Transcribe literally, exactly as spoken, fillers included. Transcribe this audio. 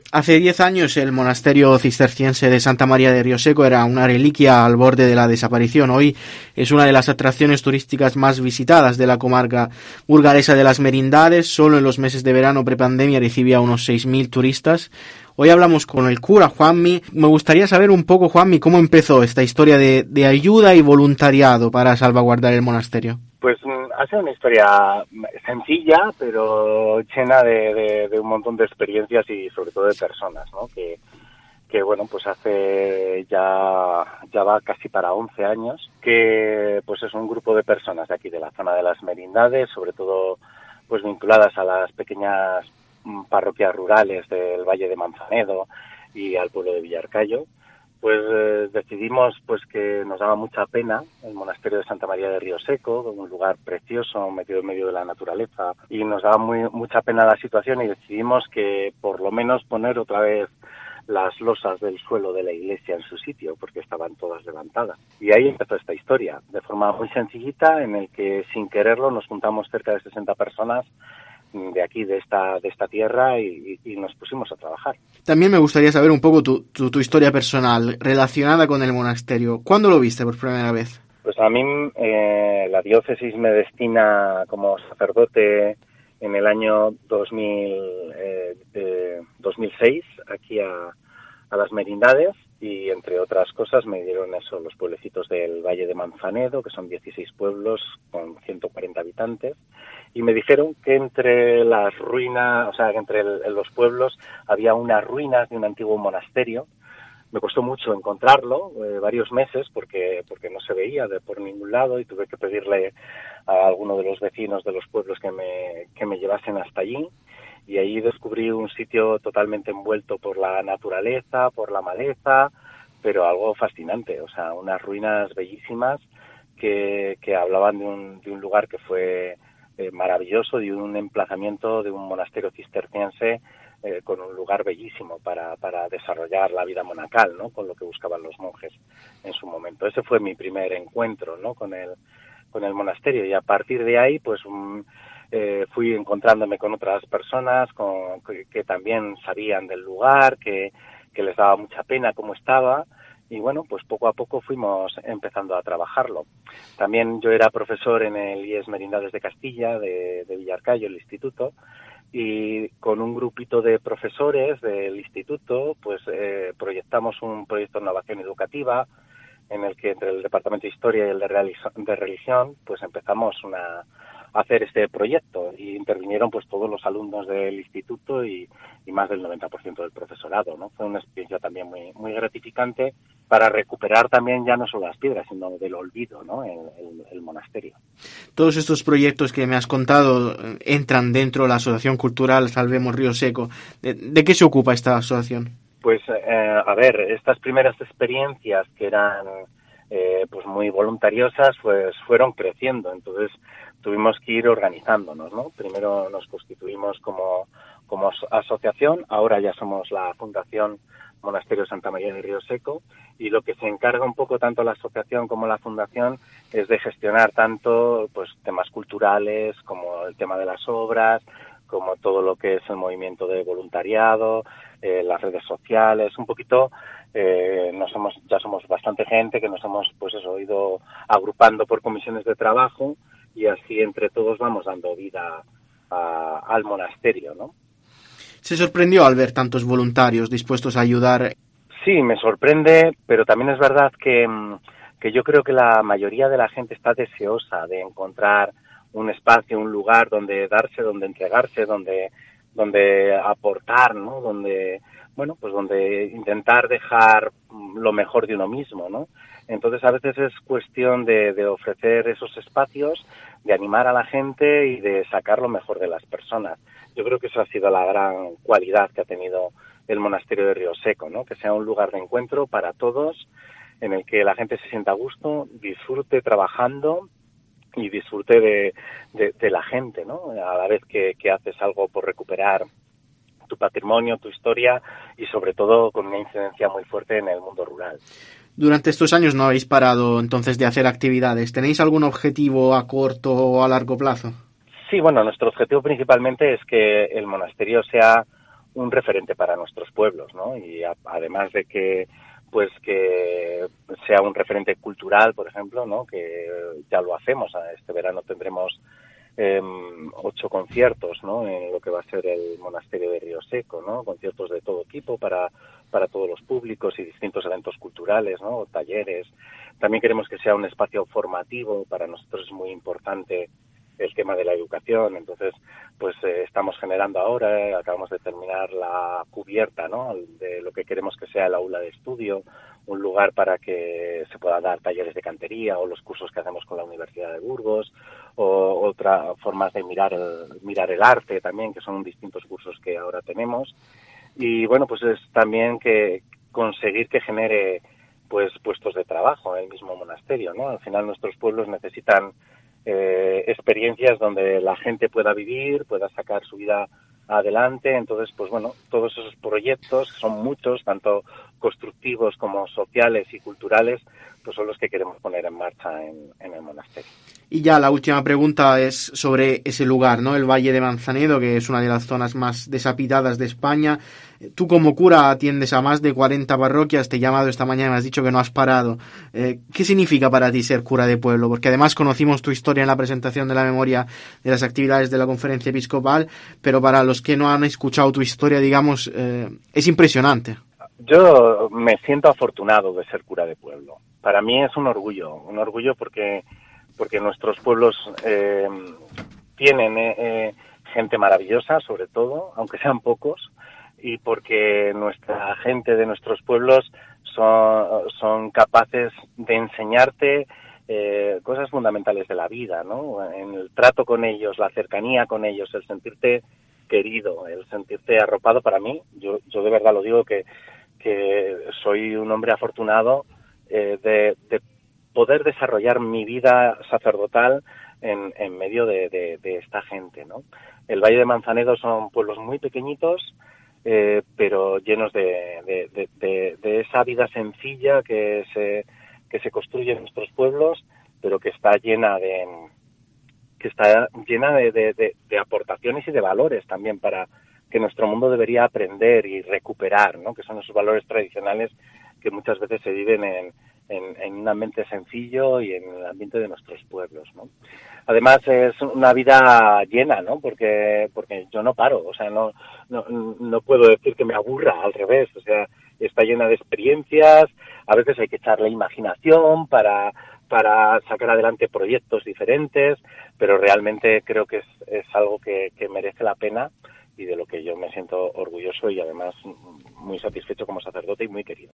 Hace diez años el monasterio cisterciense de Santa María de Rioseco era una reliquia al borde de la desaparición. Hoy es una de las atracciones turísticas más visitadas de la comarca burgalesa de las Merindades. Solo en los meses de verano prepandemia recibía unos seis mil turistas. Hoy hablamos con el cura Juanmi. Me gustaría saber un poco, Juanmi, cómo empezó esta historia de, de ayuda y voluntariado para salvaguardar el monasterio. Pues ha sido una historia sencilla, pero llena de, de, de un montón de experiencias y sobre todo de personas, ¿no? Que, que bueno, pues hace ya, ya va casi para once años, que pues es un grupo de personas de aquí, de la zona de las Merindades, sobre todo pues vinculadas a las pequeñas parroquias rurales del Valle de Manzanedo y al pueblo de Villarcayo. Pues eh, decidimos pues que nos daba mucha pena el monasterio de Santa María de Rioseco, un lugar precioso, metido en medio de la naturaleza, y nos daba muy mucha pena la situación y decidimos que por lo menos poner otra vez las losas del suelo de la iglesia en su sitio, porque estaban todas levantadas. Y ahí empezó esta historia, de forma muy sencillita, en el que sin quererlo nos juntamos cerca de sesenta personas de aquí, de esta de esta tierra, y, y nos pusimos a trabajar. También me gustaría saber un poco tu, tu, tu historia personal relacionada con el monasterio. ¿Cuándo lo viste por primera vez? Pues a mí eh, la diócesis me destina como sacerdote en el año dos mil, eh, eh, dos mil seis aquí a, a las Merindades, y entre otras cosas me dieron eso, los pueblecitos del Valle de Manzanedo, que son dieciséis pueblos con ciento cuarenta habitantes, y me dijeron que entre las ruinas, o sea, que entre el, los pueblos había unas ruinas de un antiguo monasterio. Me costó mucho encontrarlo, eh, varios meses, porque porque no se veía de por ningún lado, y tuve que pedirle a alguno de los vecinos de los pueblos que me que me llevasen hasta allí. Y ahí descubrí un sitio totalmente envuelto por la naturaleza, por la maleza, pero algo fascinante, o sea, unas ruinas bellísimas que, que hablaban de un, de un lugar que fue eh, maravilloso, de un emplazamiento de un monasterio cisterciense eh, con un lugar bellísimo para, para desarrollar la vida monacal, ¿no? Con lo que buscaban los monjes en su momento. Ese fue mi primer encuentro, ¿no? Con el, con el monasterio, y a partir de ahí, pues... un Eh, fui encontrándome con otras personas con, que, que también sabían del lugar, que, que les daba mucha pena cómo estaba, y bueno, pues poco a poco fuimos empezando a trabajarlo. También yo era profesor en el I E S Merindades de Castilla, de, de Villarcayo, el instituto, y con un grupito de profesores del instituto, pues eh, proyectamos un proyecto de innovación educativa, en el que entre el Departamento de Historia y el de, Realiz- de Religión, pues empezamos una hacer este proyecto, y intervinieron pues todos los alumnos del instituto y, y más del noventa por ciento del profesorado, ¿no? Fue una experiencia también muy muy gratificante para recuperar también ya no solo las piedras, sino del olvido, ¿no? El, el, el monasterio. Todos estos proyectos que me has contado entran dentro de la Asociación Cultural Salvemos Rioseco. ¿De, de qué se ocupa esta asociación? Pues, eh, a ver, estas primeras experiencias que eran eh, pues muy voluntariosas, pues fueron creciendo, entonces tuvimos que ir organizándonos, ¿no? Primero nos constituimos como, como asociación, ahora ya somos la Fundación Monasterio Santa María de Rioseco, y lo que se encarga un poco tanto la asociación como la fundación es de gestionar tanto pues temas culturales como el tema de las obras, como todo lo que es el movimiento de voluntariado, eh, las redes sociales, un poquito, eh, nos hemos, ya somos bastante gente que nos hemos pues eso, ido agrupando por comisiones de trabajo, y así entre todos vamos dando vida a, al monasterio, ¿no? ¿Se sorprendió al ver tantos voluntarios dispuestos a ayudar? Sí, me sorprende, pero también es verdad que, que yo creo que la mayoría de la gente está deseosa de encontrar un espacio, un lugar donde darse, donde entregarse, donde donde aportar, ¿no? Donde, bueno, pues donde intentar dejar lo mejor de uno mismo, ¿no? Entonces a veces es cuestión de, de ofrecer esos espacios, de animar a la gente y de sacar lo mejor de las personas. Yo creo que esa ha sido la gran cualidad que ha tenido el monasterio de Rioseco, ¿no? Que sea un lugar de encuentro para todos, en el que la gente se sienta a gusto, disfrute trabajando y disfrute de, de, de la gente, ¿no? A la vez que, que haces algo por recuperar tu patrimonio, tu historia, y sobre todo con una incidencia muy fuerte en el mundo rural. Durante estos años no habéis parado entonces de hacer actividades. ¿Tenéis algún objetivo a corto o a largo plazo? Sí, bueno, nuestro objetivo principalmente es que el monasterio sea un referente para nuestros pueblos, ¿no? Y a, además de que pues que sea un referente cultural, por ejemplo, ¿no? Que ya lo hacemos. Este verano tendremos eh, ocho conciertos, ¿no? En lo que va a ser el monasterio de Río Seco, ¿no? Conciertos de todo tipo para para todos los públicos y distintos eventos culturales, ¿no? Talleres. También queremos que sea un espacio formativo. Para nosotros es muy importante el tema de la educación. Entonces, pues eh, estamos generando ahora, eh, acabamos de terminar la cubierta, ¿no? De lo que queremos que sea el aula de estudio, un lugar para que se pueda dar talleres de cantería o los cursos que hacemos con la Universidad de Burgos, o otras formas de mirar el, mirar el arte también, que son distintos cursos que ahora tenemos. Y bueno, pues es también que conseguir que genere pues puestos de trabajo en el mismo monasterio, ¿no? Al final nuestros pueblos necesitan eh, experiencias donde la gente pueda vivir, pueda sacar su vida adelante. Entonces, pues bueno, todos esos proyectos, que son muchos, tanto constructivos como sociales y culturales, pues son los que queremos poner en marcha en, en el monasterio. Y ya la última pregunta es sobre ese lugar, ¿no? El Valle de Manzanedo, que es una de las zonas más deshabitadas de España. Tú como cura atiendes a más de cuarenta parroquias, te he llamado esta mañana, me has dicho que no has parado. Eh, ¿Qué significa para ti ser cura de pueblo? Porque además conocimos tu historia en la presentación de la memoria de las actividades de la conferencia episcopal, pero para los que no han escuchado tu historia, digamos, eh, es impresionante. Yo me siento afortunado de ser cura de pueblo. Para mí es un orgullo, un orgullo porque porque nuestros pueblos eh, tienen eh, eh, gente maravillosa, sobre todo, aunque sean pocos, y porque nuestra gente de nuestros pueblos son, son capaces de enseñarte eh, cosas fundamentales de la vida, ¿no? En el trato con ellos, la cercanía con ellos, el sentirte querido, el sentirte arropado. Para mí, yo, yo de verdad lo digo, que, que soy un hombre afortunado eh, de, de poder desarrollar mi vida sacerdotal en, en medio de, de, de esta gente, ¿no? El Valle de Manzanedo son pueblos muy pequeñitos, eh, pero llenos de, de, de, de, de esa vida sencilla que se, que se construye en nuestros pueblos, pero que está llena de que está llena de, de, de, de aportaciones y de valores también para que nuestro mundo debería aprender y recuperar, ¿no? Que son esos valores tradicionales que muchas veces se viven en En, en un ambiente sencillo y en el ambiente de nuestros pueblos, ¿no? Además es una vida llena, ¿no? Porque porque yo no paro, o sea, no no no puedo decir que me aburra, al revés, o sea, está llena de experiencias. A veces hay que echarle imaginación para para sacar adelante proyectos diferentes, pero realmente creo que es es algo que que merece la pena y de lo que yo me siento orgulloso y además muy satisfecho como sacerdote y muy querido.